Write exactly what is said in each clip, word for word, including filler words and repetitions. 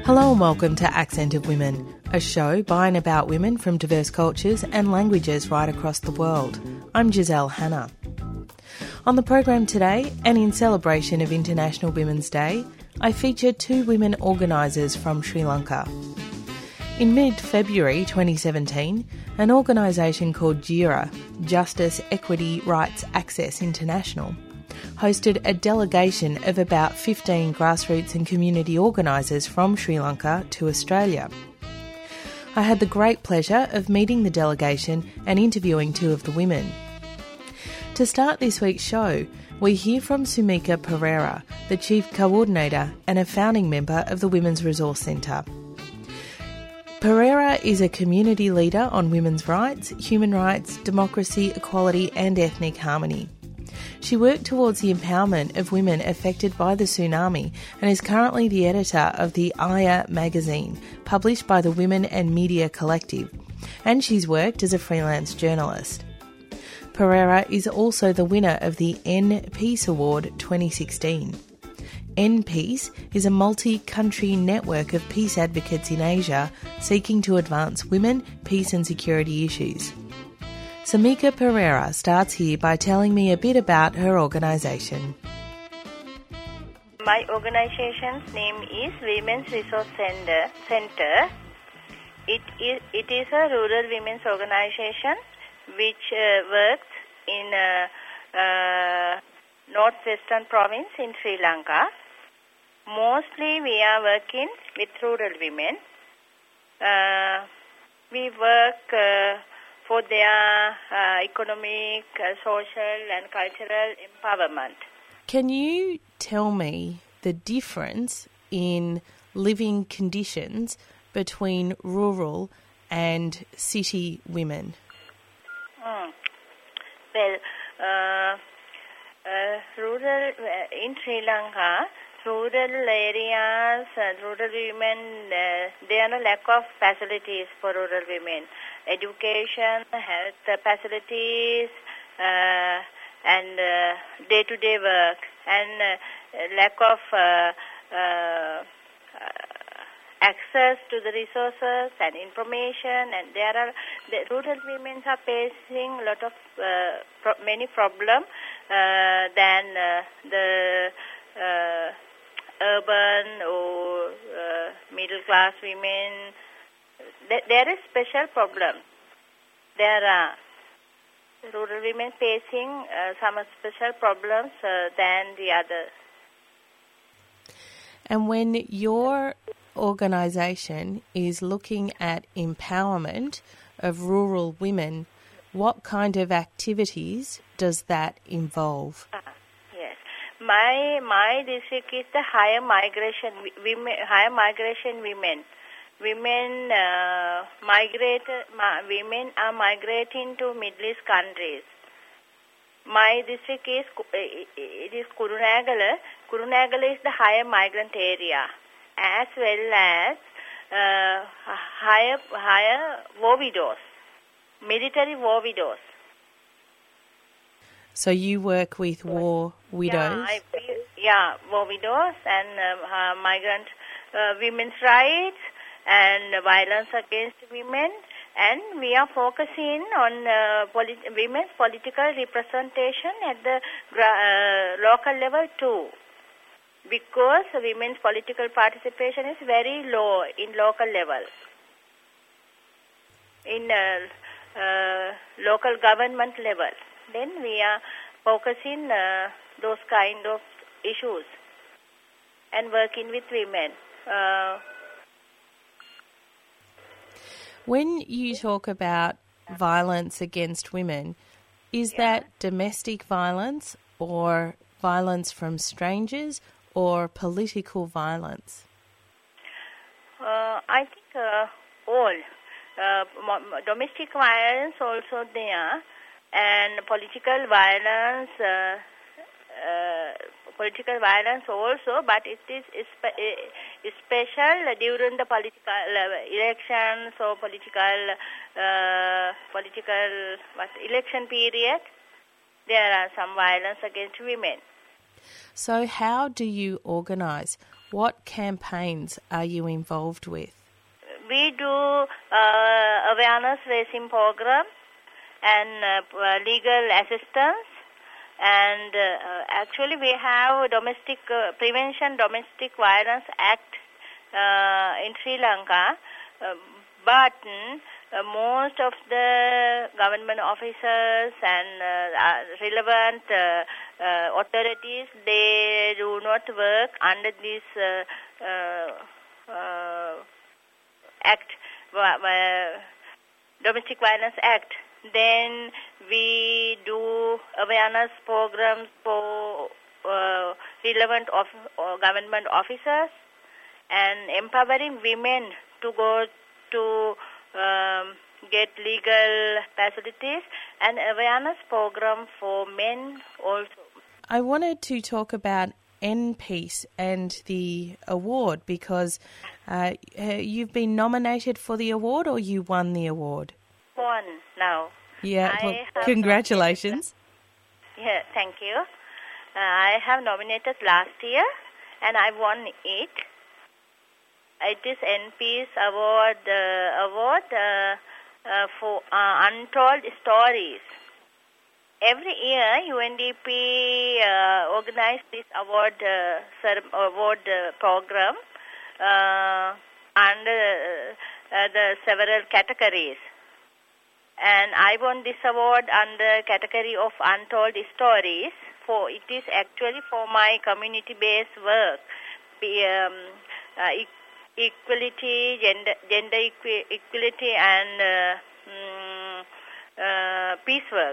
Hello and welcome to Accent of Women, a show by and about women from diverse cultures and languages right across the world. I'm Giselle Hanna. On the program today, and in celebration of International Women's Day, I feature two women organisers from Sri Lanka. In mid-February twenty seventeen, an organisation called JIRA, Justice, Equity, Rights, Access International, hosted a delegation of about fifteen grassroots and community organisers from Sri Lanka to Australia. I had the great pleasure of meeting the delegation and interviewing two of the women. To start this week's show, we hear from Sumika Pereira, the Chief Coordinator and a founding member of the Women's Resource Centre. Pereira is a community leader on women's rights, human rights, democracy, equality and ethnic harmony. She worked towards the empowerment of women affected by the tsunami and is currently the editor of the Aya magazine, published by the Women and Media Collective, and she's worked as a freelance journalist. Pereira is also the winner of the N Peace Award twenty sixteen. N Peace is a multi-country network of peace advocates in Asia seeking to advance women, peace and security issues. Sumika Pereira starts here by telling me a bit about her organisation. My organisation's name is Women's Resource Center. Center. It is it is a rural women's organisation which uh, works in uh, uh, northwestern province in Sri Lanka. Mostly we are working with rural women. Uh, we work uh, for their uh, economic, uh, social and cultural empowerment. Can you tell me the difference in living conditions between rural and city women? Mm. Well, uh, uh, rural uh, in Sri Lanka, rural areas, uh, rural women, uh, there are a lack of facilities for rural women. Education, health facilities, uh, and uh, day-to-day work, and uh, lack of uh, uh, access to the resources and information. And there are the rural women are facing a lot of uh, pro- many problems uh, than uh, the uh, urban or uh, middle-class women. There is special problem. There are rural women facing uh, some special problems uh, than the others. And when your organisation is looking at empowerment of rural women, what kind of activities does that involve? Uh, yes, my my district is the higher migration women, higher migration women. Women uh, migrate. Ma, women are migrating to Middle East countries. My district is it is Kurunegala. Kurunegala is the higher migrant area, as well as uh, higher higher war widows, military war widows. So you work with war widows? Yeah, I, yeah war widows and uh, uh, migrant uh, women's rights and violence against women, and we are focusing on uh, polit- women's political representation at the uh, local level too, because women's political participation is very low in local level, in uh, uh, local government level. Then we are focusing uh, those kind of issues and working with women. Uh, When you talk about violence against women, is yeah. that domestic violence or violence from strangers or political violence? Uh, I think uh, all. Uh, domestic violence also there, and political violence, uh, uh, political violence also, but it is special during the political elections or political uh, political what, election period. There are some violence against women. So how do you organise? What campaigns are you involved with? We do uh, awareness raising program and uh, legal assistance, and uh, actually we have domestic uh, prevention domestic violence act uh, in Sri Lanka, uh, but uh, most of the government officers and uh, relevant uh, uh, authorities, they do not work under this uh, uh, uh, act, uh, Domestic Violence Act. Then we do awareness programs for uh, relevant of, uh, government officers and empowering women to go to um, get legal facilities, and awareness program for men also. I wanted to talk about N-Peace and the award because uh, you've been nominated for the award, or you won the award? Won now. Yeah, well, congratulations. Yeah, thank you. Uh, I have nominated last year and I won it. It is N-Peace Award, uh, award uh, uh, for uh, Untold Stories. Every year, U N D P uh, organizes this award uh, award uh, program uh, under uh, the several categories. And I won this award under category of Untold Stories. For it is actually for my community-based work, Be, um, uh, e- equality, gender, gender equi- equality, and uh, mm, uh, peace work.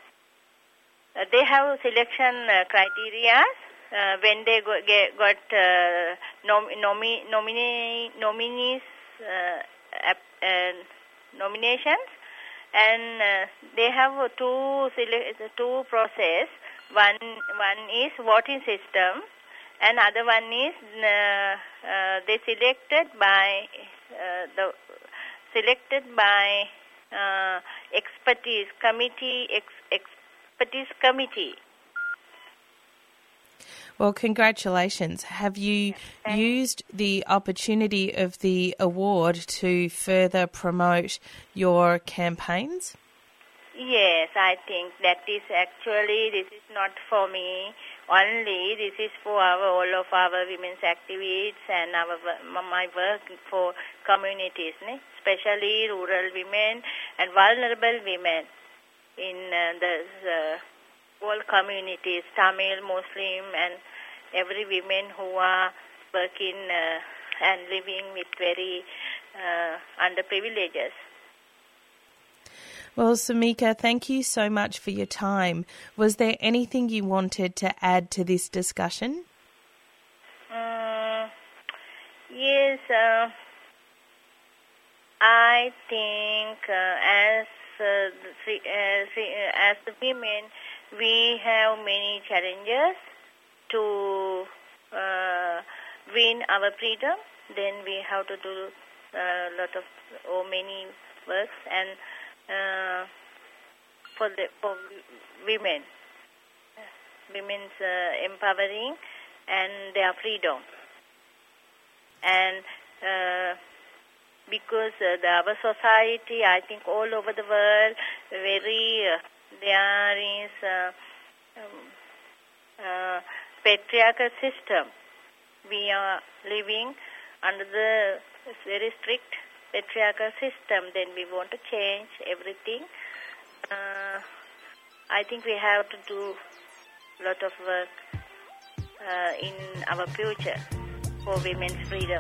Uh, they have selection uh, criteria uh, when they go, get, got uh, nom- nomi- nomine- nominees uh, ap- uh, nominations, and uh, they have two sele- two process. One one is voting system, and other one is uh, uh, they selected by uh, the selected by uh, expertise committee ex, expertise committee. Well, congratulations. Have you Thanks. used the opportunity of the award to further promote your campaigns? Yes, I think that is actually, this is not for me only, this is for our, all of our women's activities and our my work for communities, né? Especially rural women and vulnerable women in uh, the uh, all communities, Tamil, Muslim, and every women who are working uh, and living with very uh, underprivileges. Well, Samika, thank you so much for your time. Was there anything you wanted to add to this discussion? Um, yes, uh, I think uh, as uh, the, as, as the women, we have many challenges to uh, win our freedom. Then we have to do a lot of or many works and uh, for the for women, women's uh, empowering and their freedom, and uh, because uh, the, our society, I think all over the world, very uh, there is uh, um, uh, patriarchal system. We are living under the very strict patriarchal system. Then we want to change everything. Uh, I think we have to do a lot of work uh, in our future for women's freedom.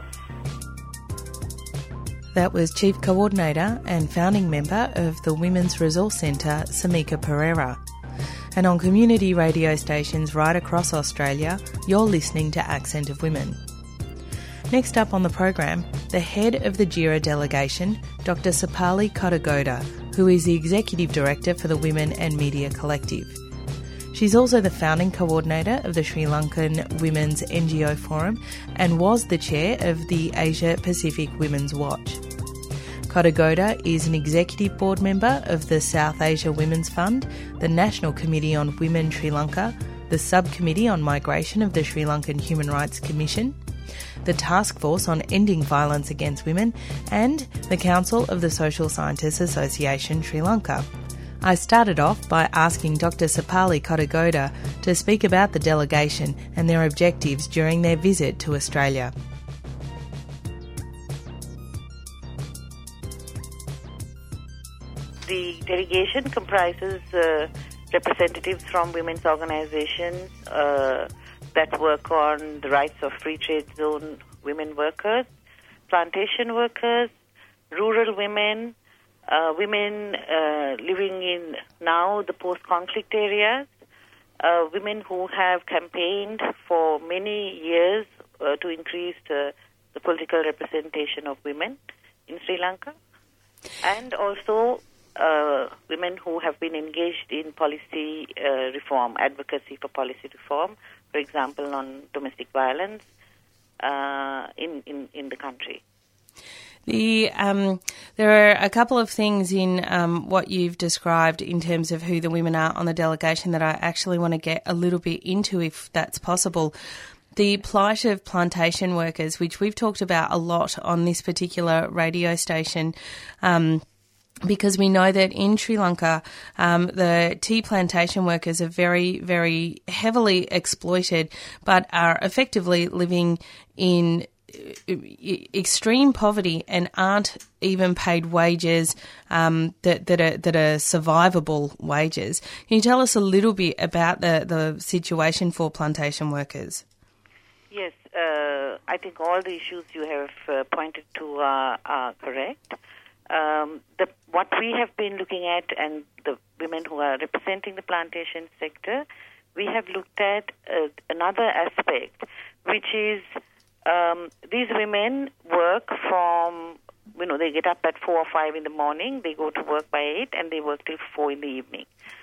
That was Chief Coordinator and founding member of the Women's Resource Centre, Samika Pereira. And on community radio stations right across Australia, you're listening to Accent of Women. Next up on the program, the head of the JIRA delegation, Doctor Sapali Kotagoda, who is the Executive Director for the Women and Media Collective. She's also the founding coordinator of the Sri Lankan Women's N G O Forum and was the chair of the Asia Pacific Women's Watch. Kotagoda is an executive board member of the South Asia Women's Fund, the National Committee on Women Sri Lanka, the Subcommittee on Migration of the Sri Lankan Human Rights Commission, the Task Force on Ending Violence Against Women, and the Council of the Social Scientists Association Sri Lanka. I started off by asking Doctor Sapali Kottagoda to speak about the delegation and their objectives during their visit to Australia. The delegation comprises uh, representatives from women's organizations uh, that work on the rights of free trade zone women workers, plantation workers, rural women, uh, women uh, living in now the post-conflict areas, uh, women who have campaigned for many years uh, to increase uh, the political representation of women in Sri Lanka, and also Uh, women who have been engaged in policy uh, reform, advocacy for policy reform, for example, on domestic violence uh, in, in, in the country. The um, there are a couple of things in um, what you've described in terms of who the women are on the delegation that I actually want to get a little bit into, if that's possible. The plight of plantation workers, which we've talked about a lot on this particular radio station, um, because we know that in Sri Lanka, um, the tea plantation workers are very, very heavily exploited, but are effectively living in extreme poverty and aren't even paid wages um, that, that are that are survivable wages. Can you tell us a little bit about the, the situation for plantation workers? Yes, uh, I think all the issues you have uh, pointed to are, are correct. Um, the, what we have been looking at, and the women who are representing the plantation sector, we have looked at uh, another aspect, which is um, these women work from, you know, they get up at four or five in the morning, they go to work by eight, and they work till four in the evening,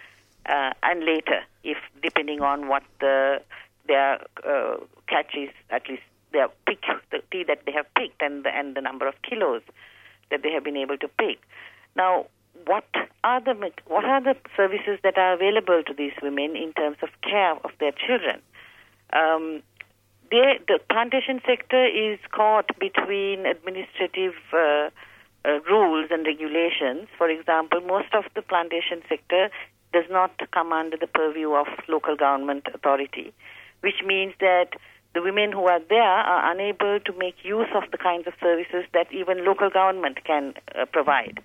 uh, and later, if depending on what the their uh, catch is, at least their pick, the tea that they have picked, and the, and the number of kilos that they have been able to pick. Now, what are the what are the services that are available to these women in terms of care of their children? Um, they, the plantation sector is caught between administrative uh, uh, rules and regulations. For example, most of the plantation sector does not come under the purview of local government authority, which means that the women who are there are unable to make use of the kinds of services that even local government can uh, provide.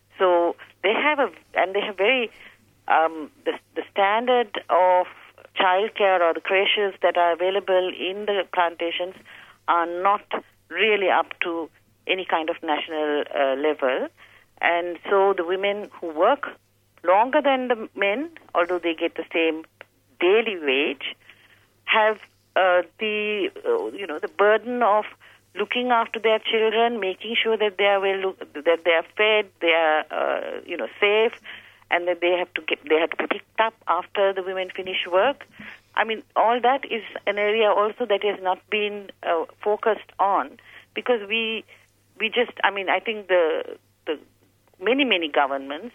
So they have a, and they have very, um, the, the standard of childcare or the creches that are available in the plantations are not really up to any kind of national uh, level. And so the women who work longer than the men, although they get the same daily wage, have Uh, the uh, you know the burden of looking after their children, making sure that they are well, look, that they are fed, they are uh, you know safe, and that they have to get they have to be picked up after the women finish work. I mean, all that is an area also that has not been uh, focused on, because we we just I mean I think the the many many governments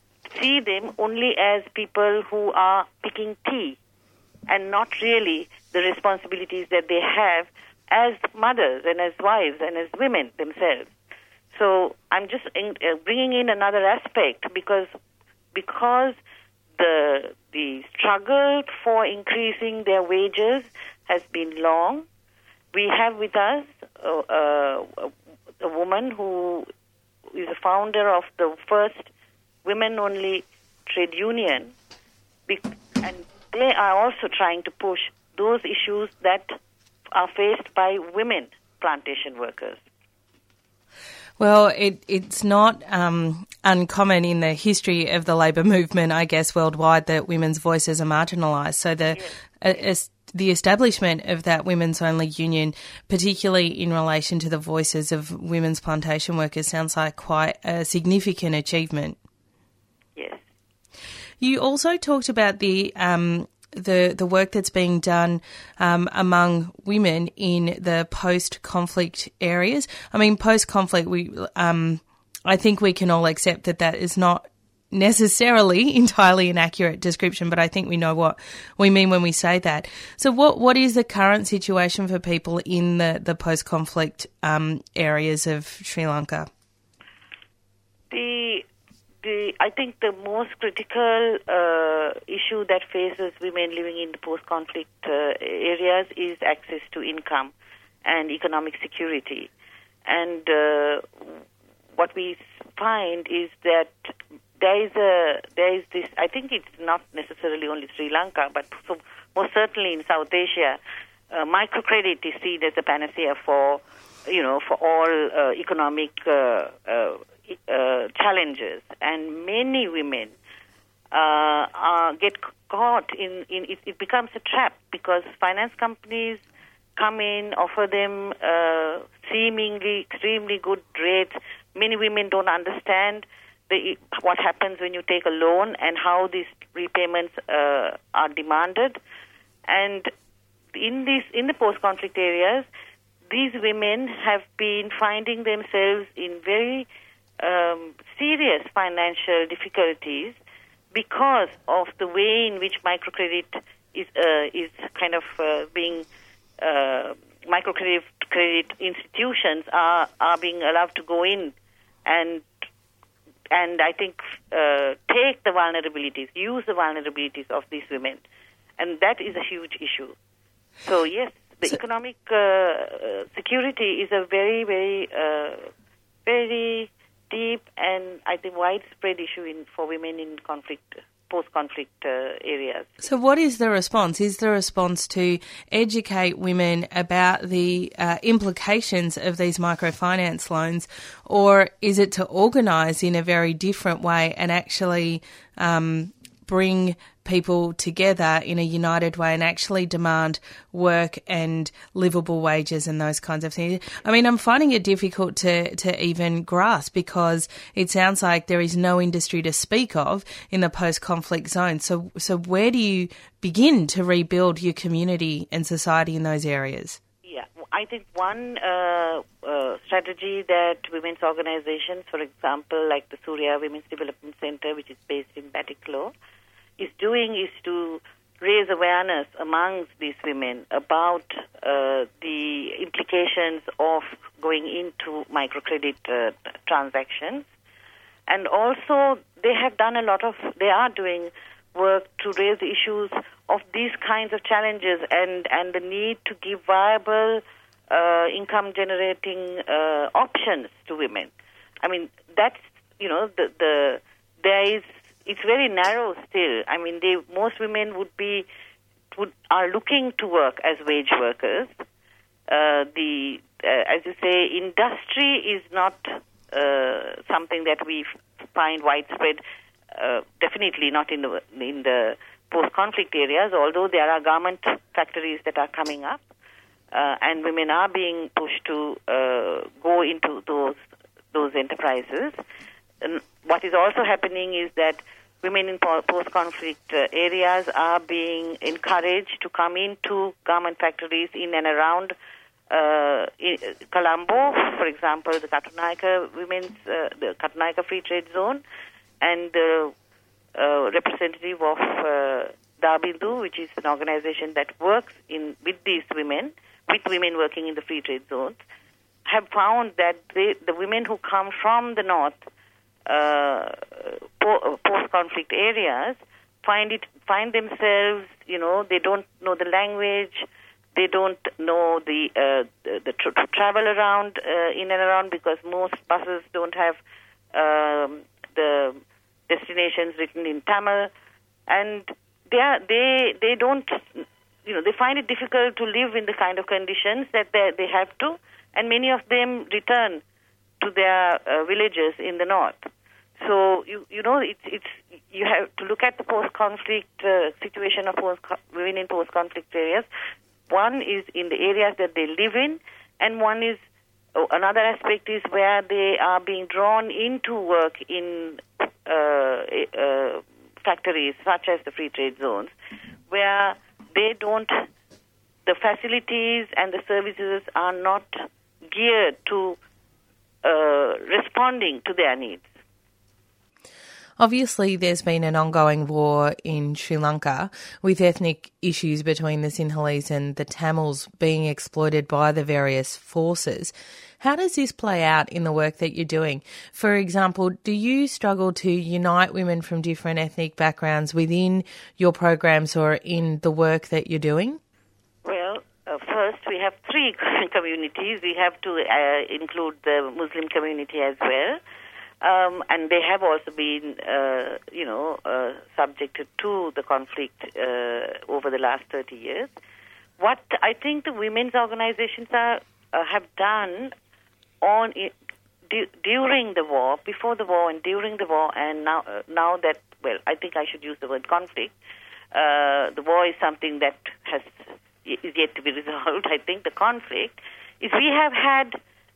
see them only as people who are picking tea, and not really the responsibilities that they have as mothers and as wives and as women themselves. So I'm just in, uh, bringing in another aspect, because because the the struggle for increasing their wages has been long. We have with us uh, uh, a woman who is a founder of the first women-only trade union, and they are also trying to push those issues that are faced by women plantation workers. Well, it, it's not um, uncommon in the history of the labour movement, I guess, worldwide, that women's voices are marginalised. So the Yes. uh, es- the establishment of that women's-only union, particularly in relation to the voices of women's plantation workers, sounds like quite a significant achievement. Yes. You also talked about the um, the the work that's being done um, among women in the post-conflict areas. I mean, post-conflict, we um, I think we can all accept that that is not necessarily entirely an accurate description, but I think we know what we mean when we say that. So what what is the current situation for people in the, the post-conflict um, areas of Sri Lanka? The the I think the most critical uh, issue that faces women living in the post-conflict uh, areas is access to income and economic security. And uh, what we find is that there is a there is this. I think it's not necessarily only Sri Lanka, but so, most certainly in South Asia, uh, microcredit is seen as a panacea for you know for all uh, economic uh, uh, uh, challenges, and many women uh, uh, get caught in. in it, it becomes a trap because finance companies come in, offer them uh, seemingly extremely good rates. Many women don't understand the, what happens when you take a loan and how these repayments uh, are demanded. And in these in the post-conflict areas, these women have been finding themselves in very um, serious financial difficulties because of the way in which microcredit is uh, is kind of uh, being Uh, microcredit credit institutions are, are being allowed to go in and and I think uh, take the vulnerabilities, use the vulnerabilities of these women, and that is a huge issue. So yes, the so, economic uh, security is a very very uh, very deep and I think widespread issue in for women in conflict. post-conflict uh, areas. So what is the response? Is the response to educate women about the uh, implications of these microfinance loans, or is it to organise in a very different way and actually um, bring people together in a united way and actually demand work and livable wages and those kinds of things? I mean, I'm finding it difficult to, to even grasp because it sounds like there is no industry to speak of in the post-conflict zone. So, so where do you begin to rebuild your community and society in those areas? Yeah, I think one uh, uh, strategy that women's organizations, for example, like the Surya Women's Development Center, which is based in Batticaloa, is doing is to raise awareness amongst these women about uh, the implications of going into microcredit uh, transactions. And also they have done a lot of, they are doing work to raise issues of these kinds of challenges and, and the need to give viable uh, income-generating uh, options to women. I mean, that's, you know, the, the there is, it's very narrow still. I mean, they, most women would be would are looking to work as wage workers. Uh, the uh, as you say, industry is not uh, something that we find widespread. Uh, definitely not in the in the post-conflict areas. Although there are garment factories that are coming up, uh, and women are being pushed to uh, go into those those enterprises. And what is also happening is that women in post-conflict uh, areas are being encouraged to come into garment factories in and around uh, in Colombo, for example, the Katunayaka Women's, uh, the Katunayaka Free Trade Zone, and the uh, representative of uh, Dabindu, which is an organization that works in with these women, with women working in the free trade zones, have found that they, the women who come from the north, Uh, post-conflict areas find it find themselves, you know, they don't know the language, they don't know the uh, the, the tr- to travel around uh, in and around because most buses don't have um, the destinations written in Tamil, and they are, they they don't, you know, they find it difficult to live in the kind of conditions that they they have to, and many of them return to their uh, villages in the north. So you you know it's it's you have to look at the post-conflict uh, situation of post women in post-conflict areas. One is in the areas that they live in, and one is oh, another aspect is where they are being drawn into work in uh, uh, factories such as the free trade zones, where they don't the facilities and the services are not geared to uh, responding to their needs. Obviously, there's been an ongoing war in Sri Lanka with ethnic issues between the Sinhalese and the Tamils being exploited by the various forces. How does this play out in the work that you're doing? For example, do you struggle to unite women from different ethnic backgrounds within your programs or in the work that you're doing? Well, uh, first we have three communities. We have to uh, include the Muslim community as well. Um, and they have also been, uh, you know, uh, subjected to the conflict uh, over the last thirty years. What I think the women's organizations are, uh, have done on it, du- during the war, before the war and during the war, and now, uh, now that, well, I think I should use the word conflict. Uh, the war is something that has is yet to be resolved. I think the conflict is we have had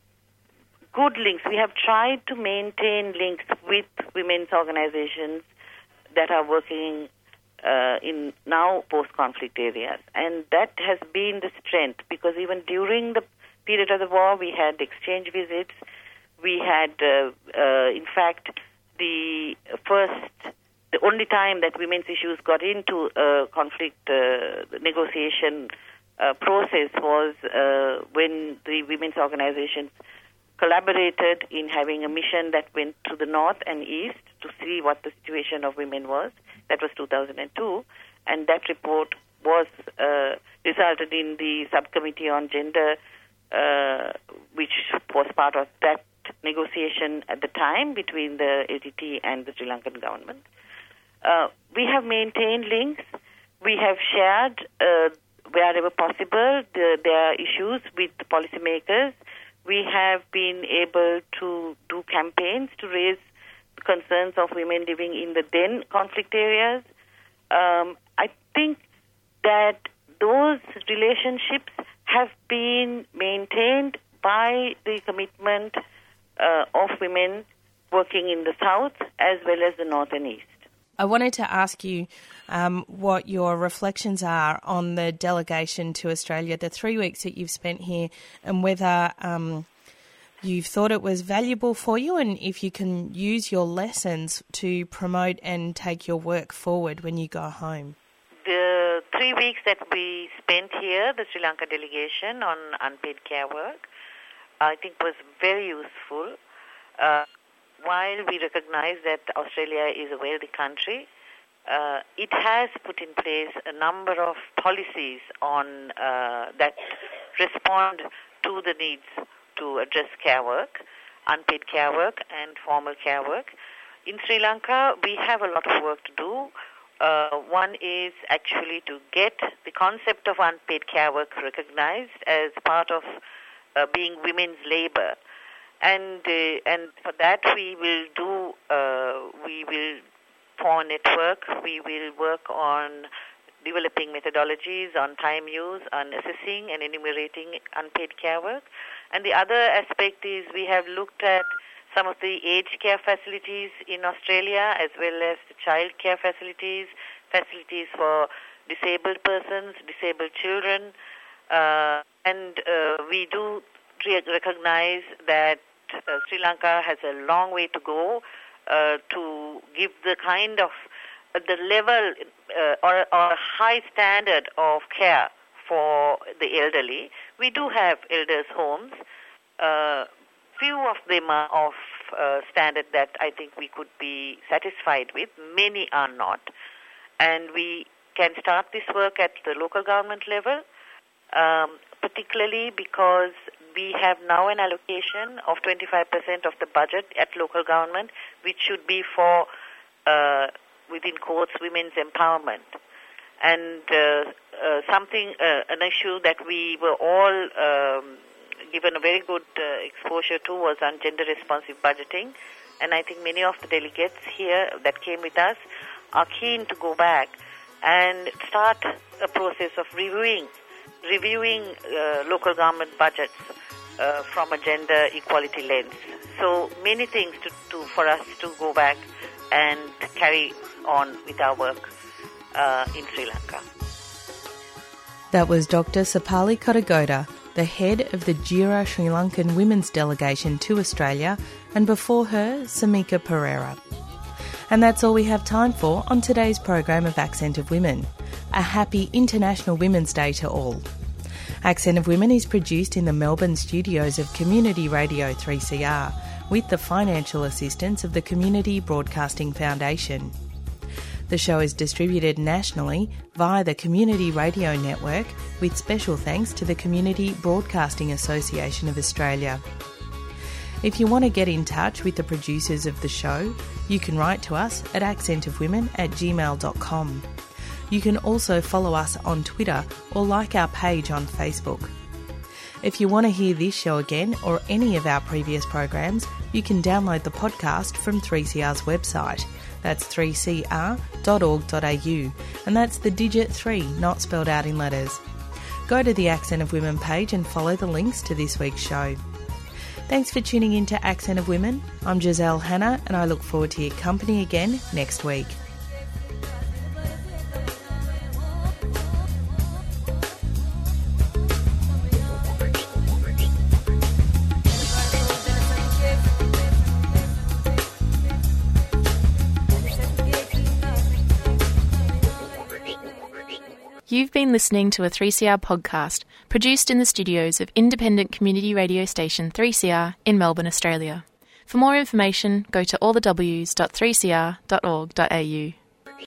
good links. We have tried to maintain links with women's organizations that are working uh, in now post-conflict areas. And that has been the strength, because even during the period of the war, we had exchange visits. We had, uh, uh, in fact, the first, the only time that women's issues got into a conflict uh, negotiation uh, process was uh, when the women's organizations collaborated in having a mission that went to the north and east to see what the situation of women was. That was two thousand two, and that report was uh, resulted in the subcommittee on gender, uh, which was part of that negotiation at the time between the L T T and the Sri Lankan government. Uh, we have maintained links. We have shared, uh, wherever possible, the, their issues with the policymakers. We have been able to do campaigns to raise concerns of women living in the then conflict areas. Um, I think that those relationships have been maintained by the commitment uh, of women working in the south as well as the north and east. I wanted to ask you um, what your reflections are on the delegation to Australia, the three weeks that you've spent here, and whether um, you've thought it was valuable for you, and if you can use your lessons to promote and take your work forward when you go home. The three weeks that we spent here, the Sri Lanka delegation on unpaid care work, I think was very useful. Uh, While we recognize that Australia is a wealthy country, uh, it has put in place a number of policies on uh, that respond to the needs to address care work, unpaid care work and formal care work. In Sri Lanka, we have a lot of work to do. Uh, one is actually to get the concept of unpaid care work recognized as part of uh, being women's labor. And uh, and for that we will do uh, we will form a network. We will work on developing methodologies on time use, on assessing and enumerating unpaid care work. And the other aspect is we have looked at some of the aged care facilities in Australia, as well as the child care facilities, facilities for disabled persons, disabled children, uh, and uh, we do recognize that Uh, Sri Lanka has a long way to go uh, to give the kind of uh, the level uh, or, or high standard of care for the elderly. We do have elders' homes. Uh, few of them are of uh, standard that I think we could be satisfied with. Many are not. And we can start this work at the local government level, um, particularly because we have now an allocation of twenty-five percent of the budget at local government, which should be for, uh, within quotes, women's empowerment. And uh, uh, something, uh, an issue that we were all um, given a very good uh, exposure to was on gender-responsive budgeting. And I think many of the delegates here that came with us are keen to go back and start a process of reviewing reviewing uh, local government budgets uh, from a gender equality lens. So many things to, to for us to go back and carry on with our work uh, in Sri Lanka. That was Doctor Sapali Kodagoda, the head of the Jira Sri Lankan Women's Delegation to Australia, and before her, Samika Pereira. And that's all we have time for on today's program of Accent of Women. A happy International Women's Day to all. Accent of Women is produced in the Melbourne studios of Community Radio three C R with the financial assistance of the Community Broadcasting Foundation. The show is distributed nationally via the Community Radio Network with special thanks to the Community Broadcasting Association of Australia. If you want to get in touch with the producers of the show, you can write to us at accent of women at gmail dot com. You can also follow us on Twitter or like our page on Facebook. If you want to hear this show again or any of our previous programs, you can download the podcast from three C R's website. That's three c r dot org dot a u, and that's the digit three, not spelled out in letters. Go to the Accent of Women page and follow the links to this week's show. Thanks for tuning in to Accent of Women. I'm Giselle Hanna, and I look forward to your company again next week. You've been listening to a three C R podcast produced in the studios of independent community radio station three C R in Melbourne, Australia. For more information, go to all the w s dot three c r dot org dot a u.